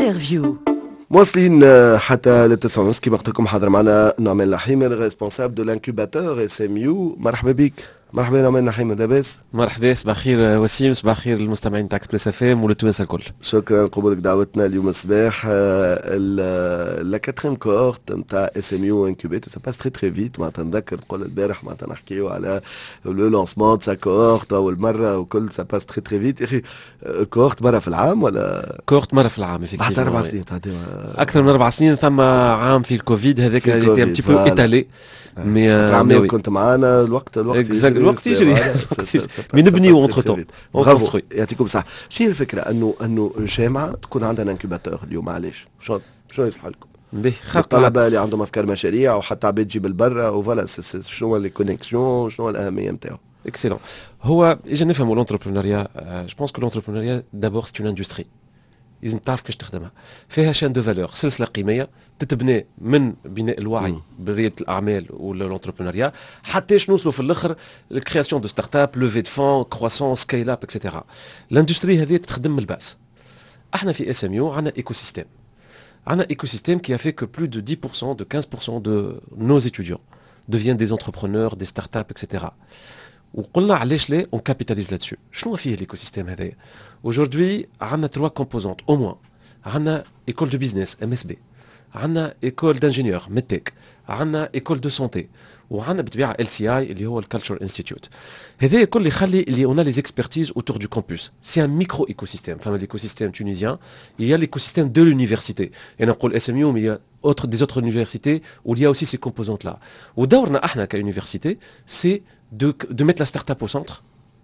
انترفيو. مواصلين حتى للتسعة كما قلت لكم حاضر معنا نعمان الحيمر ريسبونسابل دو لانكوباتور اس ام يو. مرحبا بك. مرحبا نعمان الحيمر، لاباس؟ مرحبا، صباح الخير وسيم، صباح الخير للمستمعين تاع اكسبريس اف ام وللتوانسه الكل. شكرا قبولك دعوتنا اليوم الصباح. لا كاتريم كورت نتاع اس ام يو انكوبيتور سا باس تري فيت. معناتها نذكر تقول البارح معناتها نحكيو على لو لونسمون سا كورت اول مره وكل سا باس تري فيت. يا اخي كورت مره في العام ولا كورت مره في العام؟ بعد 4 سنين اكثر من 4 سنين. ثم عام في الكوفيد هذاك اللي ان تي بو ايتالي. مي كنت معانا الوقت يجري مي نبنيو اونتر طون اون كونستروي. يعطيكم الصحه. شنو الفكره انه جامعه تكون عندها انكوباتور اليوم؟ علاش؟ شنو يصلح لكم؟ الطلبه اللي عندهم افكار مشاريع وحتى عباد تجي بالبرا وفوالا شنو لي كونيكسيون، شنو الاهميه نتاعو؟ اكسلون. هو اجا نفهموا لونتربرونيا. جو بونس كو لونتربرونيا دابور سي اون اندستري، لازم تعرف كيفاش تخدمها. فيها شان دو فالور، سلسله قيميه تتبنى من بناء الوعي برياده الاعمال والانتربرونيا حتى نوصلوا في الاخر الكرياسيون دو ستارت اب، لوفي دو فون، كرواسون، سكيل اب اكسيتيرا. الاندستري هذه تخدم من الباس. احنا في اس ام يو عندنا ايكو سيستيم. عندنا ايكو سيستيم qui a fait que plus de 10% de 15% de nos étudiants deviennent des entrepreneurs, des startups, etc. وقلنا علاش لا on capitalise là-dessus. شنو فيه l'écosystème هذايا؟ Aujourd'hui عندنا 3 composantes au moins. عندنا école de business MSB, عندنا école d'ingénieur medtech, عندنا école de santé, وعندنا بالطبيعه LCI اللي هو الكالتشر انستيتيوت. هذا كل يخلي اللي on a les expertises autour du campus. C'est un micro écosystème. Enfin l'écosystème tunisien, il y a l'écosystème de l'université. Et on parle SMU mais il y a des autres universités où il y a aussi ces composantes là. ودورنا احنا كuniversité, c'est de mettre la start-up au centre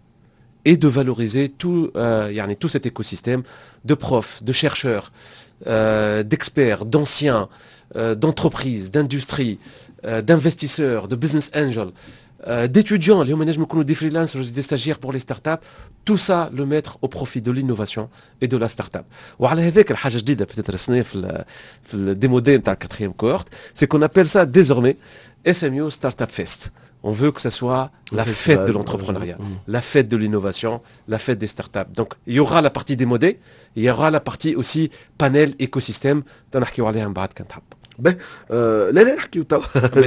et de valoriser tout cet écosystème de profs, de chercheurs, d'experts, d'anciens, d'entreprises, d'industries, d'investisseurs, de business angels, d'étudiants, les hommes qui des freelancers, des stagiaires pour les startups, tout ça le mettre au profit de l'innovation et de la startup. وعلى هذاك الحاجة جديدة peut-être رسناها في الديمودي نتاع 4e cohorte, c'est qu'on appelle ça désormais SMU Startup Fest. On veut que ça soit la fête de l'entrepreneuriat, la fête de l'innovation, la fête des startups. Donc il y aura la partie démodée, il y aura la partie aussi panel écosystème. تنحكيو عليها من بعد كنت حاب. لا نحكيو توا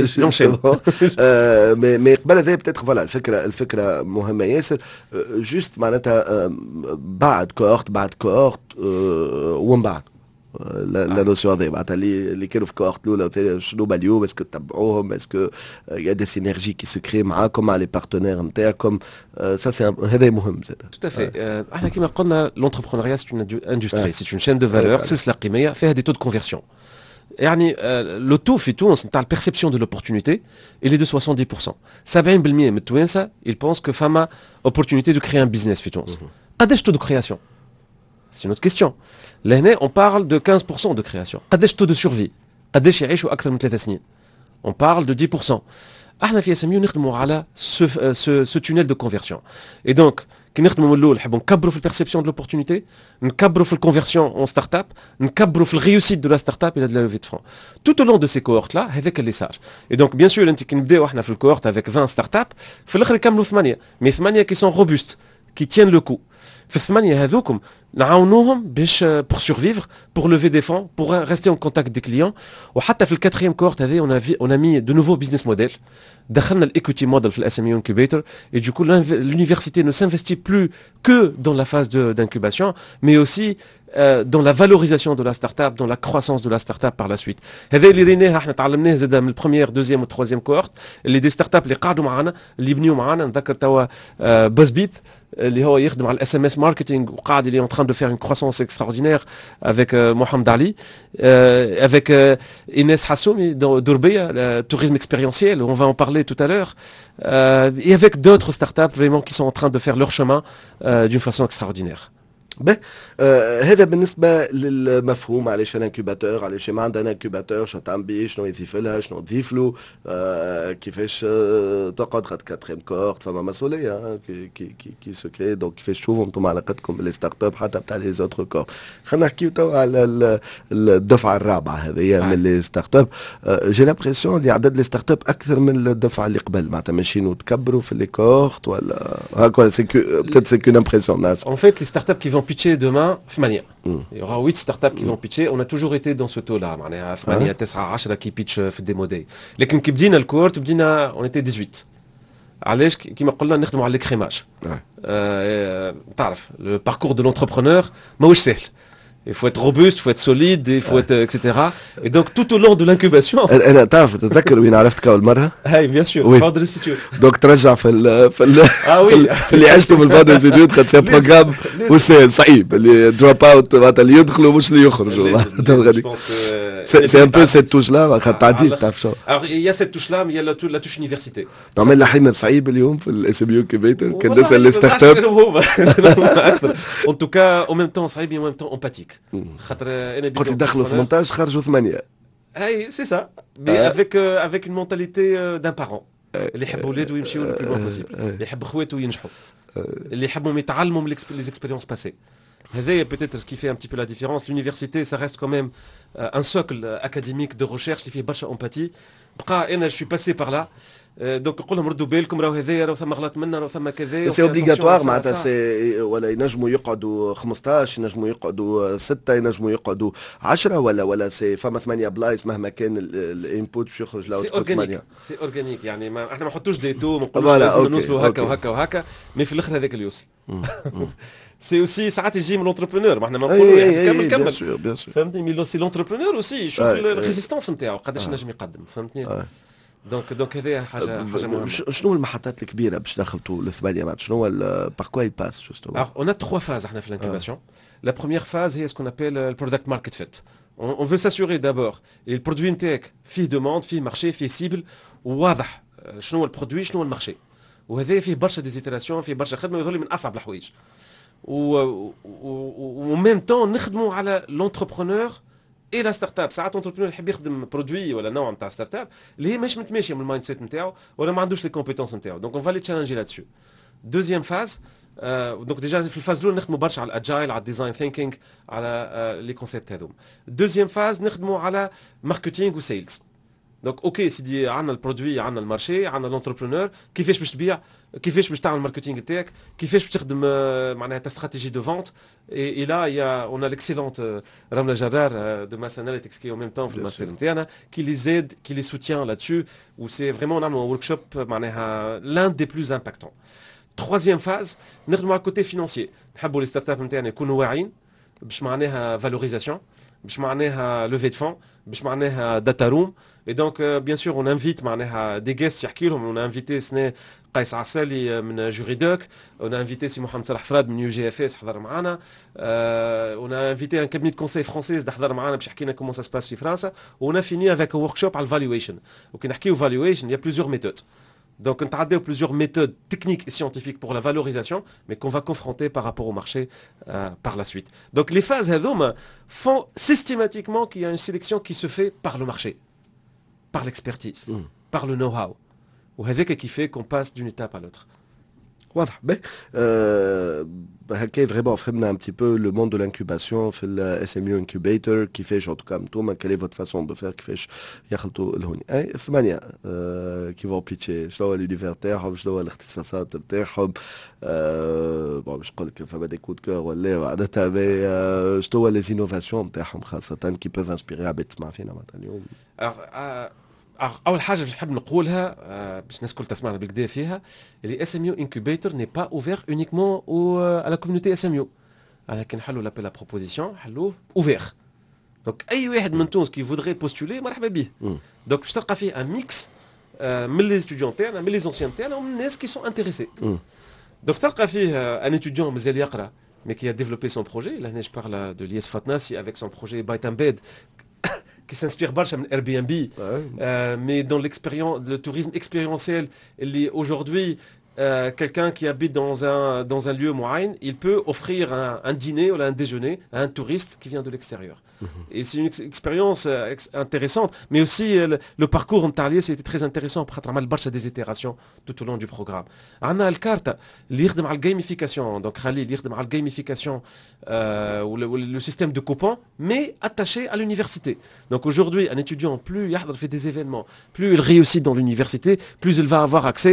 مي قبل هذا بتاتر فوالا الفكره مهمه ياسر. جوست معناتها بعد كوهورت ومن بعد لا نوسيون هذه معناتها اللي كانوا في كوهورت الاولى والثانيه شنو اليوم؟ اسكو تتبعوهم؟ اسكو يا دي سينيرجي كي سكري معاكم مع لي بارتنير نتاعكم؟ سا هذا مهم زاد. تو افي. احنا كيما قلنا لونتربرونيا سي اون اندستري، سي اون شين دو فالور، سلسله قيميه فيها دي تو دو كونفيرسيون. يعني لو تو في تونس نتاع البيرسيبسيون دو لوبورتونيتي اللي دو 70%. 70% من التوانسه ils pensent que فما opportunité de créer un business في تونس. قداش تو دو كرياسيون؟ C'est une autre question. لهنا on parle de 15% de création. قداش taux de survie؟ قداش يعيشوا أكثر من 3 سنين؟ On parle de 10%. احنا في SMU نخدموا على ce tunnel de conversion. Et donc كي نخدموا من الأول نحبوا نكبروا في البيرسيبسيون دو لوبورتونيتي، نكبروا في الكونفيرسيون اون ستارت اب، نكبروا في الريوسيت دو لا ستارت اب الى دو لا لوفي دو فرون. توت او لون دو سي كوهورت لا هذاك اللي صار. اي دونك بيان سور انت كي نبداو احنا في الكوهورت افيك 20 ستارت اب، في الاخر يكملوا 8 مي 8 كي سون روبوست كي تيان لو كو. في الثمانية هذوكم نعاونوهم باش pour survivre, pour lever des fonds, pour rester en contact des clients. وحتى في الكاتريام كورت هذه on a mis de nouveaux business models. دخلنا equity model في SMU incubator et du coup l'université ne s'investit plus que dans la phase d'incubation mais aussi dans la valorisation de la start-up, dans la croissance de la start-up par la suite. هذا اللي ريناه احنا تعلمناه زاد من البروميير دوزيام والتروازيام كورت اللي دي ستارت-اب اللي قعدوا معنا اللي بنيوا معنا. نذكر توا بازبيب اللي هو يخدم على الاس ام اس ماركتينغ وقاعد اللي en train de faire une croissance extraordinaire avec Mohamed Ali, avec Inès Hassoumi d'Ourbia, tourisme expérientiel, on va en parler tout à l'heure, et avec d'autres startups vraiment qui sont en train de faire leur chemin d'une façon extraordinaire. هذا بالنسبه للمفهوم علاش الانكوباتور، علاش ما عندنا انكوباتور، شنو تعمل بيه، شنو يضيف لها، شنو تضيف له، كيفاش تقعد خد كاتريم كورت، فما مسؤوليه كي سكري. دونك كيفاش تشوفوا انتم علاقتكم باللي ستارت اب حتى بتاع لي زوتر كورت. خلينا نحكيو تو على الدفعه الرابعه هذه من لي ستارت اب. جي لابريسيون اللي عدد لي ستارت اب اكثر من الدفعه اللي قبل، معناتها ماشيين وتكبروا في لي كورت ولا هكا؟ سي كو بتيت سي كون امبرسيون ناس. En fait les startups qui vont vont pitcher demain 8. Il y aura 8 startups qui vont pitcher. On a toujours été dans ce taux-là. معناها 8 9 10 qui pitchent في الديمو داي. لكن كي بدينا الكورت بدينا on était 18. علاش كيما قلنا نخدموا على الكريماج. تعرف le parcours de l'entrepreneur ماهوش سهل. Il faut être robuste, il faut être solide, il faut être etc. Et donc tout au long de l'incubation. انا تعرف تتذكر وين عرفتك اول مره؟ هاي bien sûr. Founder Institute. دونك ترجع في في اللي عشته في الفاوندر انستيتيوت خاطر سي بروجرام وسهل صعيب اللي دروب اوت معناتها اللي يدخلوا مش اللي يخرجوا. سي ان بو سيت توش لا خاطر تعديت تعرف شو. Alors il y a cette touche là mais il y a la touche université. نعمل لحيم صعيب اليوم في الاس ام يو انكيبيتر كان نسال لي ستارت اب. En tout cas en même temps صعيب et en même temps empathique. خاطر انا قلت لي دخلوا 18 خرجوا 8. اي سي سا مي avec une mentalité d'un parent. اللي يحب ولاده يمشيوا لو بلو بوسيبل، اللي يحب خواتو ينجحوا، اللي يحبهم يتعلموا من les expériences passées. هذايا peut-être ce qui fait un petit peu la différence. L'université ça reste quand même un socle académique de recherche اللي فيه برشا empathie. بقى انا je suis passé par là. دونك نقول لهم ردوا بالكم راهو هذايا راهو ثم غلط منا راهو ثم كذا. سي اوبليغاتوار معناتها سي ولا ينجموا يقعدوا 15 ينجموا يقعدوا 6 ينجموا يقعدوا 10 ولا سي فما 8 بلايص مهما كان الانبوت باش يخرج له 8. سي اورجانيك يعني ما احنا ما نحطوش دي تو ما نقولوش لازم نوصلوا هكا وهكا وهكا مي في الاخر هذاك اللي يوصل. سي اوسي ساعات يجي من لونتربرونور ما احنا ما نقولوا كمل فهمتني مي سي لونتربرونور اوسي يشوف الريزيستانس نتاعو قداش نجم يقدم فهمتني. دونك هذه حاجه مهمه. شنو المحطات الكبيره باش دخلتوا للثمانيه بعد شنو باغ كوا يباس جوستومون؟ Alors on a 3 phases احنا في l'incubation. La première phase هي ce qu'on appelle le product market fit. On veut s'assurer d'abord البرودوي نتاعك فيه دوموند فيه مارشي فيه سيبل وواضح شنو هو البرودوي شنو هو المارشي. وهذا فيه برشا ديزيتيراسيون فيه برشا خدمه ويظل من اصعب الحوايج. و ميم طون نخدموا على لونتربرونور اي لا ستارت اب. ساعات اونتربرونور يحب يخدم برودوي ولا نوع نتاع ستارت اب اللي هي مش متماشيه من المايند سيت نتاعو ولا ما عندوش لي كومبيتونس نتاعو. دونك اون فالي تشالنجي لا دسو. دوزيام فاز دونك ديجا في الفاز الاولى نخدموا برشا على الاجايل على الديزاين ثينكينغ على لي كونسيبت هذوما. دوزيام فاز نخدموا على ماركتينغ وسيلز. دونك اوكي سيدي عندنا البرودوي عندنا المارشي عندنا لونتربرونور كيفاش باش تبيع كيفاش باش تعمل الماركتينغ تاعك كيفاش باش تخدم معناها تا استراتيجي دو فونت. اي لا يا اون ليكسيلونت رمله جرار دو ماس اناليتكس كي او ميم طون في الماستر نتاعنا كي لي زيد كي لي سوتيان لا دسو و سي فريمون نعملوا ورك شوب معناها لان دي بلوز امباكتون. troisième phase نخدموا على الكوتي فينانسيي. نحبوا لي ستارت اب نتاعنا يكونوا واعيين باش معناها فالوريزاسيون باش معناها لوفي دو فون باش معناها داتا روم. Et donc, bien sûr, on invite des guests on a invité قيس عسالي من جوريدوك, on a invité سي محمد صلاح فراد من UGFS حضر معنا, on a invité un cabinet de conseil français حضر معنا باش يحكي لنا comment ça se passe في فرنسا, on a fini avec un workshop على الvaluation. وكي نحكيو valuation, il y a plusieurs méthodes. Donc, on a plusieurs méthodes techniques et scientifiques pour la valorisation, mais qu'on va confronter par rapport au marché par la suite. Donc, les phases font systématiquement qu'il y a une sélection qui se fait par le marché, par l'expertise, par le know-how. Ou qui fait qu'on passe d'une étape à l'autre. واضح باهي هكا فريمون فهمنا ان بتي بو لو موند دو لانكوباسيون في الاس ام يو انكوبيتر كيفاش ان توكا نتوما كالي فوت فاسون دو فير كيفاش يخلطوا الهوني اي ثمانيه كي فون بيتشي شنو هو لونيفير تاعهم شنو هو الاختصاصات نتاعهم بون باش نقول لك فما دي كود كور ولا معناتها شنو هو لي زينوفاسيون نتاعهم خاصه كي بوف انسبيري عباد تسمع فينا معناتها اليوم. اول حاجه باش نحب نقولها باش الناس الكل تسمعنا بالكدا فيها اللي اس ام يو انكوبيتور ني با اوفير اونيكمون او على كوميونيتي اس ام يو, ولكن نحلوا لابيل لا بروبوزيسيون حلوه اوفير. دونك اي واحد من تونس كي فودري بوستولي مرحبا به. دونك باش تلقى فيه ان ميكس من لي ستوديون تاعنا من لي زونسيان تاعنا ومن الناس كي سون انتريسي. دونك تلقى فيه ان اتيديون مازال يقرا mais qui a développé son projet. Là, je parle de l'IS Fatnassi avec son projet Byte Embed qui s'inspire barche de Airbnb, mais dans l'expérience, le tourisme expérientiel, aujourd'hui, quelqu'un qui habite dans un lieu moyen, il peut offrir un dîner ou un déjeuner à un touriste qui vient de l'extérieur. Et c'est une expérience intéressante, mais aussi le parcours en Talier, c'était très intéressant pour avoir des itérations tout au long du programme. On a le carte, l'IRDM à la gamification, donc Khalil, l'IRDM à la gamification, ou le système de coupons, mais attaché à l'université. Donc aujourd'hui, un étudiant, plus il fait des événements, plus il réussit dans l'université, plus il va avoir accès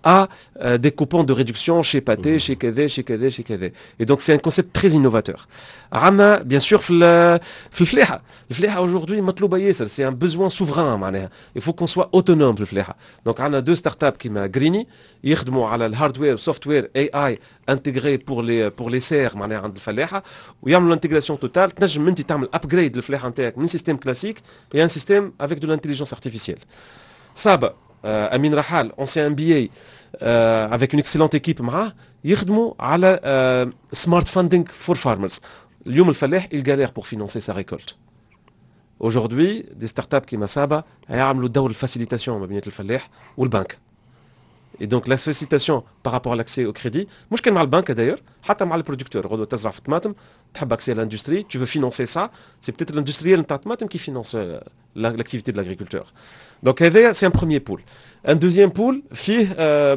à des coupons de réduction chez Pathé, chez KD, chez KD, chez KD. Et donc c'est un concept très innovateur. Rana, bien sûr, le fléha aujourd'hui, c'est un besoin souverain. Il faut qu'on soit autonome. Donc on a deux startups qui m'a Greeny, ils travaillent sur le hardware, software, AI intégré pour les serres, عند الفلاحة ويعملوا l'intégration totale. تنجم انت تعمل upgrade للفلاحة نتاعك من système classique et un système avec de l'intelligence artificielle. Saba, Amin Rahal, ancien MBA, avec une excellente équipe معاه يخدموا على smart funding for farmers. اليوم الفلاح il galère pour financer sa récolte. Aujourd'hui, des startups qui Saba يعملوا دور الفاسيليتاسيون ما بين الفلاح والبنك. Et donc la facilitation par rapport à l'accès au crédit, مش كان مع البنك d'ailleurs, حتى مع البرودكتور. غدوة تزرع في الطماطم, تحب accès à l'industrie, tu veux financer ça, c'est peut-être l'industriel نتاع الطماطم qui finance l'activité de l'agriculteur. Donc c'est un premier pool. Un deuxième pool, فيه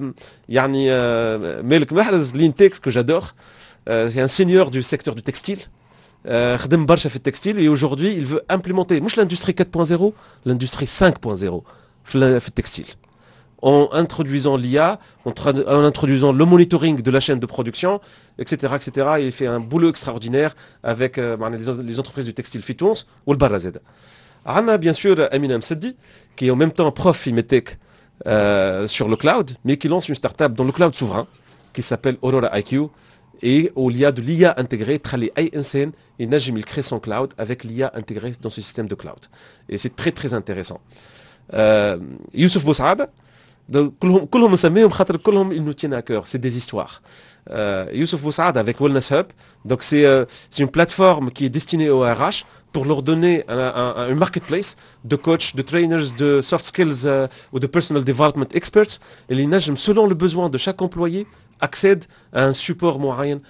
يعني مالك محرز Lintex que j'adore, c'est un senior du secteur du textile. خدم برشا في التكستيل et aujourd'hui il veut implémenter مش l'industrie 4.0, l'industrie 5.0 في التكستيل. En introduisant l'IA, en introduisant le monitoring de la chaîne de production, etc., etc. Il fait un boulot extraordinaire avec les entreprises du textile Fitons ou le Barazed. On a bien sûr Amina Mseddi, qui est en même temps prof Imetech sur le cloud, mais qui lance une startup dans le cloud souverain, qui s'appelle Aurora IQ, et où il y a de l'IA intégrée, Trali INCN, et Najim il crée son cloud avec l'IA intégrée dans ce système de cloud. Et c'est très très intéressant. Youssef Boussaada, كلهم نسميهم خاطر كلهم ils nous tiennent à cœur, c'est des histoires. Youssef Boussaad avec Wellness Hub, donc c'est une plateforme qui est destinée aux RH pour leur donner un marketplace de coachs, de trainers, de soft skills ou de personal development experts. Et l'INAGM, selon le besoin de chaque employé, accède à un support moyen,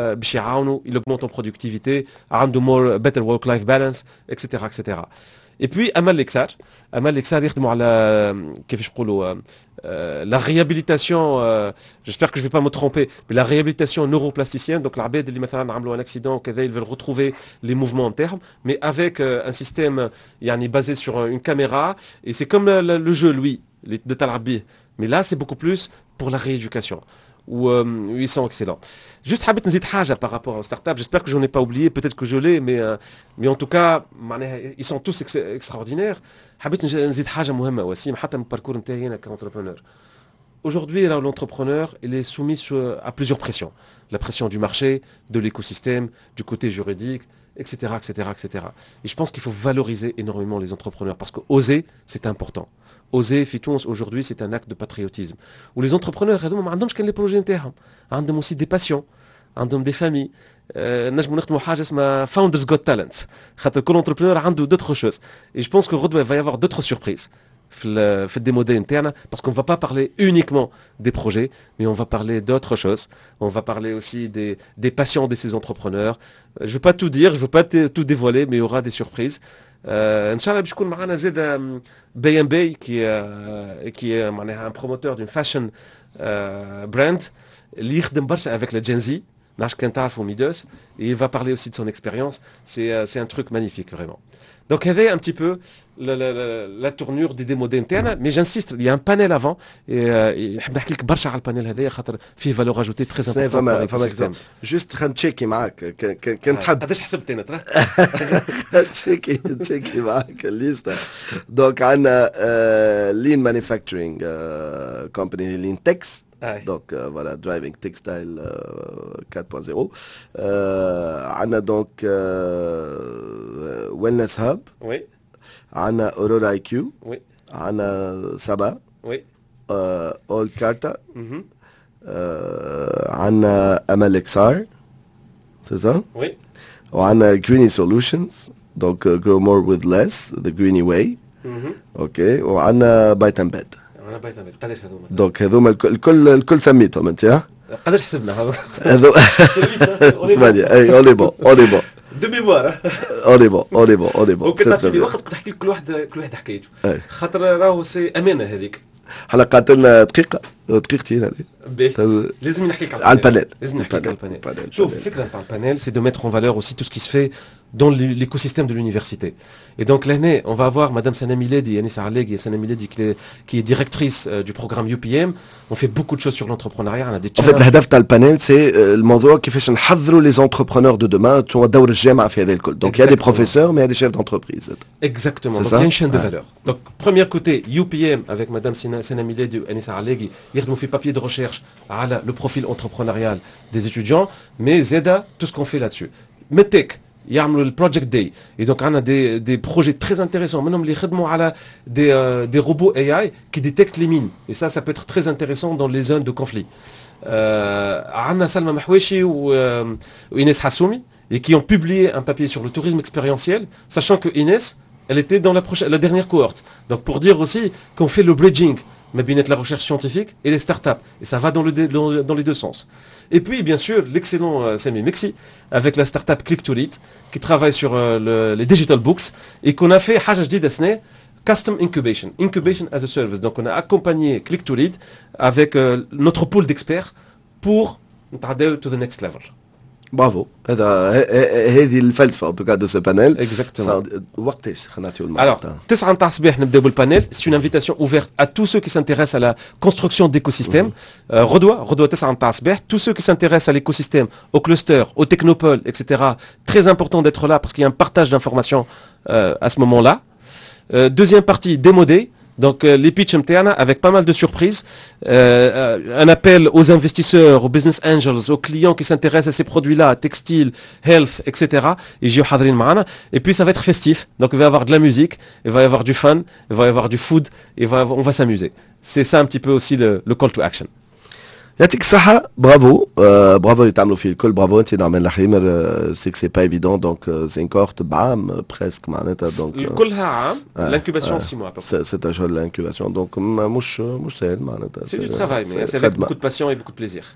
il augmente en productivité, عنده more better work-life balance, etc., etc. Et puis Amal Lexar يخدموا على كيفاش نقولوا la réhabilitation, j'espère que je ne vais pas me tromper, mais la réhabilitation neuroplasticienne, donc l'abed اللي مثلا عملوا un accident كذا ils veulent retrouver les mouvements en termes, mais avec un système basé sur une caméra, et c'est comme le jeu lui de Talabbi, mais là c'est beaucoup plus pour la rééducation. Où ils sont excellents. Juste حبيت نزيد حاجة par rapport aux startups, j'espère que je n'en ai pas oublié, peut-être que je l'ai, mais en tout cas ils sont tous extraordinaires. حبيت نزيد حاجة مهمة وسيم حتى من الباركور نتاعي أنا كentrepreneur. Aujourd'hui, l'entrepreneur, il est soumis à plusieurs pressions. La pression du marché, de l'écosystème, du côté juridique, etc., etc., etc. Et je pense qu'il faut valoriser énormément les entrepreneurs parce que oser, c'est important. Oser, Fitons, aujourd'hui, c'est un acte de patriotisme. Où les entrepreneurs, ils ont les projets internes, ils ont aussi des passions, ils ont des familles. نجم نخدموا حاجه اسمها Founders Got Talents. خاطر كل entrepreneur عنده d'autres choses. Et je pense qu'il va y avoir d'autres surprises. في الديمو داي نتاعنا parce qu'on va pas parler uniquement des projets mais on va parler d'autres choses, on va parler aussi des patients de ces entrepreneurs. Je veux pas tout dire, je veux pas tout dévoiler, mais il y aura des surprises. Inch'Allah باش يكون معنا زاد BNB qui est un promoteur d'une fashion brand اللي يخدم برشا avec la Gen Z. Et il va parler aussi de son expérience. C'est un truc magnifique, vraiment. Donc, il y avait un petit peu la tournure des démos internes, mais j'insiste, il y a un panel avant, et je vais vous parler de le panel, il y a une valeur ajoutée très importante. Juste, je vais checker معك. قداش حسبت انا ترى؟ checker معك الليسته. Donc, عندنا Lean Manufacturing Company, Lean Tex. Donc voilà, Driving Textile 4.0. On a donc Wellness Hub. Oui. On a Aurora IQ. Oui. On a Saba. Oui. All Carta. On a Amal Lexar. C'est ça? Oui. On a Greeny Solutions. Donc Grow More with Less, the Greeny Way. Ok. On a Bite and Bed. قداش هذوما؟ دونك هذوما الكل سميتهم انت ها؟ قداش حسبنا هذو ثمانية اي اونلي بون دو ميموار اونلي بون ممكن تعطيني وقت كنت نحكي لك كل واحد حكايته خاطر راهو سي امانه هذيك حلقات لنا دقيقتين هذه لازم نحكي لك على البانيل لازم نحكي لك على البانيل شوف الفكره نتاع البانيل سي دو ميتر اون فالور اوسي تو سكي سفي dans l'écosystème de l'université. Et donc l'année, on va avoir Madame Sana Miledi, Yanis Arlegui, Sana Miledi qui est directrice du programme UPM. On fait beaucoup de choses sur l'entrepreneuriat. On a des En fait, الهدف تاع البانيل c'est الموضوع كيفاش نحضروا les entrepreneurs de demain توا دور الجامعة في هذا الكل. Donc il y a des professeurs mais il y a des chefs d'entreprise. Exactement. Donc il y a une chaîne de valeur. Donc premier côté UPM avec Madame Sana Miledi et Yanis Arlegui, يخدموا في papier de recherche على le profil entrepreneurial des étudiants, mais Zeda tout ce qu'on fait là-dessus. Medtech يعملوا le project day et donc on a des projets très intéressants منهم اللي يخدموا على des robots AI qui détectent les mines et ça peut être très intéressant dans les zones de conflit. عندنا سلمى محويشي وإنيس حسومي et qui ont publié un papier sur le tourisme expérientiel, sachant que Inès elle était dans la dernière cohorte. Donc pour dire aussi qu'on fait le bridging la recherche scientifique et les startups. Et ça va dans les deux sens. Et puis, bien sûr, l'excellent Sami Mexi, avec la startup Click to Lead, qui travaille sur les digital books, et qu'on a fait Hajj Dasne, Custom Incubation, Incubation as a Service. Donc, on a accompagné Click to Lead avec notre pôle d'experts pour aller to the next level. Bravo. هذه الفلسفة en tout cas de ce panel. Exactement. وقتاش خليناتيو Alors, 9 نتاع الصباح نبداو بالبانيل. C'est une invitation ouverte à tous ceux qui s'intéressent à la construction d'écosystèmes. غدوة 9 نتاع الصباح. Tous ceux qui s'intéressent à l'écosystème, au cluster, au technopole, etc. Très important d'être là parce qu'il y a un partage d'informations à ce moment-là. Deuxième partie, Demo Day. Donc les pitchs MTANA avec pas mal de surprises, un appel aux investisseurs, aux business angels, aux clients qui s'intéressent à ces produits-là, textiles, health, etc. Et puis ça va être festif, donc il va y avoir de la musique, il va y avoir du fun, il va y avoir du food, et on va s'amuser. C'est ça un petit peu aussi le call to action. يعطيك الصحة برافو برافو اللي تعملوا فيه الكل برافو انت نعمل الحمر سي كو سي با ايفيدون دونك سي كورت بعام بريسك معناتها دونك كلها عام لانكوباسيون 6 mois سي un شهر لانكوباسيون دونك مش سهل معناتها سي دو ترافاي مي سي avec beaucoup de passion et beaucoup de plaisir.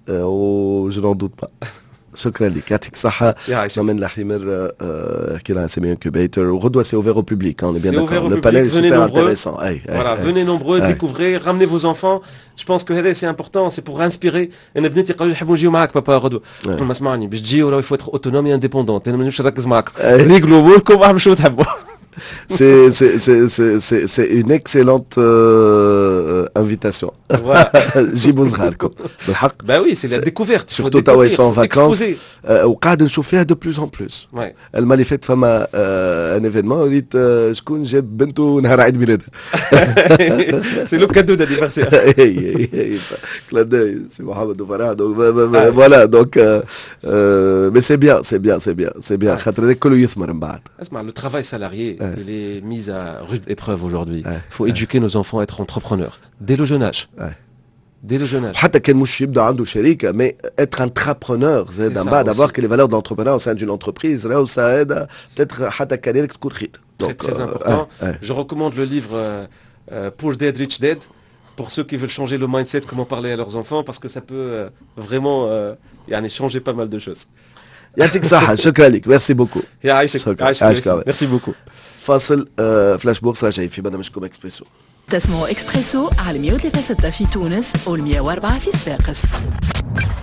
Je n'en doute pas. شكرا لك يعطيك الصحة. نعمل الحمر حكينا على سيمي انكوبيتور وغدوة سي اوفير au public on est bien d'accord. Le panel est super intéressant. Voilà, venez nombreux, découvrez, ramenez vos enfants. Je pense que c'est important, c'est pour inspirer. انا بناتي قالوا لي نحبوا نجيو معاك بابا غدوة. قلت لهم اسمعني باش تجيو راه il faut être autonome et indépendant. انا ما نجمش نركز معاكم. ريقلوا اموركم اعملوا شنو تحبوا. C'est une excellente invitation. جيبوا صغاركم بالحق. Bah oui, c'est la découverte. Surtout توا ils sont en vacances. وقاعد نشوف فيها de plus en plus. المرة اللي فاتت فما un événement وليت شكون جاب بنته نهار عيد ميلادها. C'est le cadeau d'anniversaire. clin d'œil, c'est Mohamed Farah. Donc voilà, donc mais c'est bien. خاطر هذاك كله يثمر من بعد. اسمع, le travail salarié, il est mis à rude épreuve aujourd'hui. Il faut éduquer nos enfants à être entrepreneurs dès le jeune âge. Dès le jeune âge. حتى كان مش يبدا عنده شركة, mais être entrepreneur زاد من بعد, avoir que les valeurs d'entrepreneur au sein d'une entreprise, là où ça aide peut-être حتى كاريرك تكون خير. Très très important. Je recommande le livre Poor Dad Rich Dad pour ceux qui veulent changer le mindset, comment parler à leurs enfants, parce que ça peut vraiment changer pas mal de choses. يعطيك الصحة, شكرا لك, merci beaucoup. Merci beaucoup. فاصل فلاش بوكس راجعين في برنامجكم اكسبريسو. تسمعوا اكسبريسو على 103.6 في تونس و 104 في صفاقس.